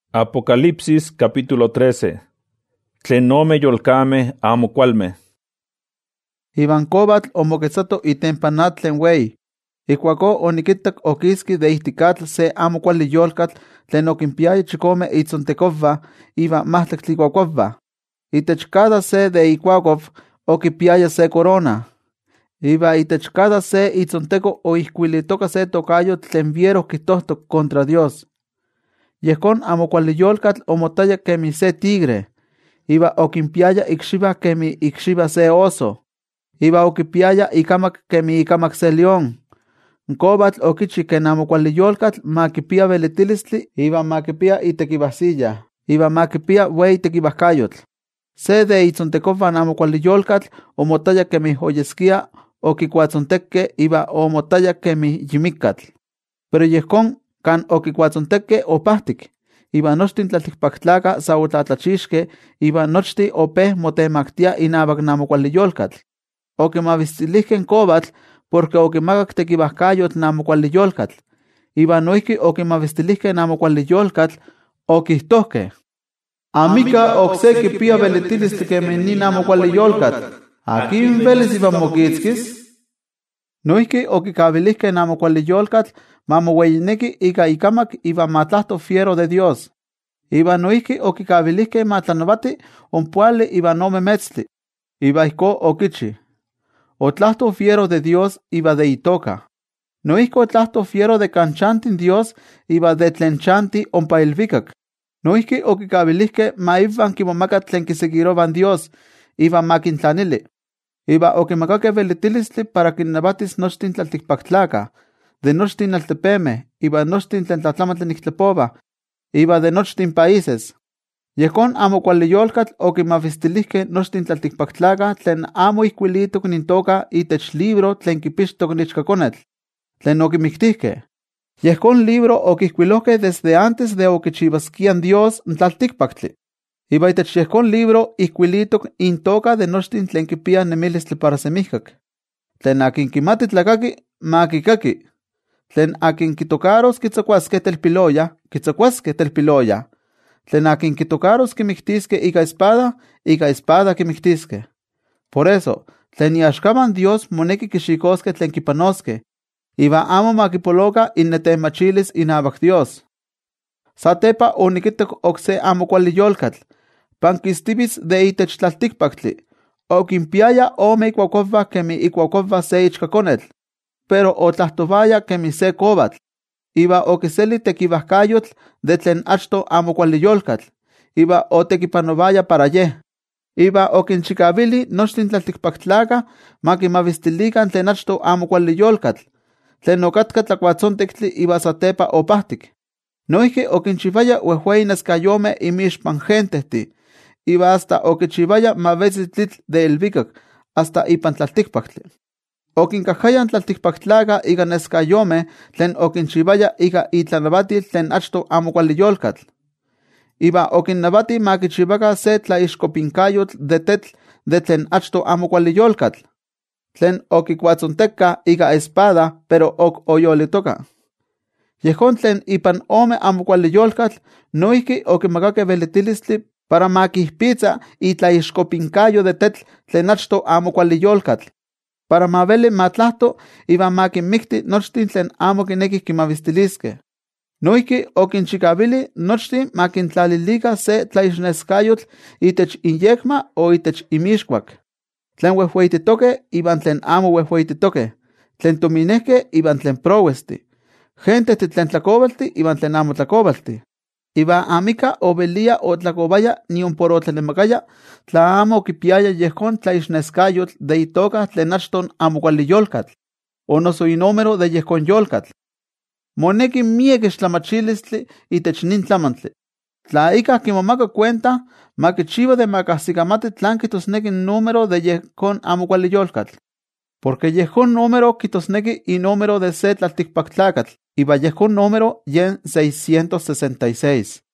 Apocalipsis capítulo 13. Tlen nome yolcame amo cualme. Iban cobatl omoquetzato itempanat tlen wei. Ikuako onikitak okiski de ihtikatl se amo cuali yolcatl tlen okimpiaya chikome itzontekova iba mahtlactlikuakuava. Itech cada se de ikuakov okipiaya se corona. Iba itech cada se itzonteko oihkuilitoka se tocayo tlen viero kitohtok contra Dios. Yehkon amo cuali yolcatl omotaya kemi se tigre. Iba okimpiaya ikxiba kemi ikxiba se oso. Iba okipiaya ikamak kemi ikamak se león. Nkobatl okichi ken amo cuali yolcatl makipia velitilistli iba makipia itekibasilla. Iba makipia wei tekibascayotl. Se de itzontekovan amo cuali yolcatl omotaya kemi oyeskia okikuatzonteke iba omotaya kemi yimikatl. Pero yehkon kan okikuatzonteke opahtik. Iba nochtin tlaltikpaktlaka sa otlatlachixke iba nochti opeh motemaktia inabak namo cuali yolcatl. Okimavistiliken kobatl porque okimakak tekibascayotl namo cuali yolcatl. Iba noihki okimavistiliken namo cuali yolcatl okihtohke: Amika okse kipia velitilistli kemi ni namo cuali yolcatl. Akin velis iba mokitzkis? Noihki okikabilihken namo cuali yolcatl mamoweyineki ika ikamak iba matlahto fiero de Dios. Iba noihki okikabilihke matlanovati onpuali iba nome metztli. Iba iko okichi. Otlahto fiero de Dios iba de itoka. Noihki otlahto fiero de kanchantin Dios iba de tlenchanti ompa ilvikak. Noihki okikabilihke maivan kimomaka tlen kiseguiroban Dios iba makintlanili. Iba okimakake velitilistli para kinnabatis nochtin tlaltikpaktlaka, de nochtin altepeme, iba nochtin tlen tlatlamatli niktlepova, iba de nochtin países. Yehkon amo cuali yolcatl okimavistilique nochtin tlaltikpaktlaka tlen amo ihkuilitok nintoka itech libro tlen kipixtok nichkakonetl, tlen okimiktihke. Yehkon libro okihkuilohke desde antes de okichivaskian Dios tlaltikpaktli. Iba itech yehkon libro ihkuilitok intoka de nochtin tlen kipia nemilistli para semihkak. Tlen akin kimati tlakaki, makikaki. Tlen akin kitokaros kitzakuaske telpiloya. Tlen akin kitokaros kimiktiske ika espada kimiktiske. Por eso, tlen iaxkaman Dios moneki kixikoske tlen kipanoske. Iba amo makipoloka innetemachilis inabak Dios. Satepa onikitak okse amo cuali yolcatl. Pankistibis de itech tlaltikpaktli. Okimpiaya ome ikuakova kemi ikuakova se ichkakonetl. Pero otlahtovaya kemi se kobatl. Iba okiseli tekibascayotl de tlen achto amo cuali yolcatl. Iba otekipanovaya para yeh. Iba okinchikabili nochtin tlaltikpaktlaka makimavistilikan tlen achto amo cuali yolcatl. Tlen okatka tlakuatzontektli iba satepa opahtik. Noihki okinchivaya uehueinaskayome imixpan gentehti. Iba hasta okichivaya mavetzitl de elvikak hasta ipan tlaltikpaktli. Okinkajayan tlaltikpaktlaka ika neskayome tlen okinchivaya ika itlanavatil tlen achto amo cuali yolcatl. Iba okinnavati makichivaka se tlaixkopinkayotl de tetl de tlen achto amo cuali yolcatl. Tlen okikuatzonteka ika espada, pero oyolitoka. Yehon tlen ipan ome amo cuali yolcatl noihki okimakake velitilistli para makihpitza itlaixkopinkayo de tetl tlen achto amo cuali yolcatl. Para maveli matlahto iba makinmikti nochtin tlen amo kinekih kimavistiliske. Noihki okinchikabili nochtin makintlalilika se tlaixneskayotl itech inyekma o itech imixkuak. Tlen uehueititoke iban tlen amo uehueititoke. Tlen tominehke iban tlen prowesti. Gente tlen tlacobalti iban tlen amo tlacobalti. Iba amika ovelia o tlacobaya nion por otlanemakaya tla amo kipiaya yehkon tlaixneskayotl de itoka tlen achton amo cuali yolcatl. O noso inúmero de yehkon yolcatl. Moneki miekix tlamachilistli itech nin tlamantli. Tla ika kimomaka cuenta, makichiva de makahsikamati tlan kitosneki número de yehkon amo cuali yolcatl. Porque yehkon número kitosneki inúmero de se tlaltikpaktlakatl. Iba yehkon número yen 666.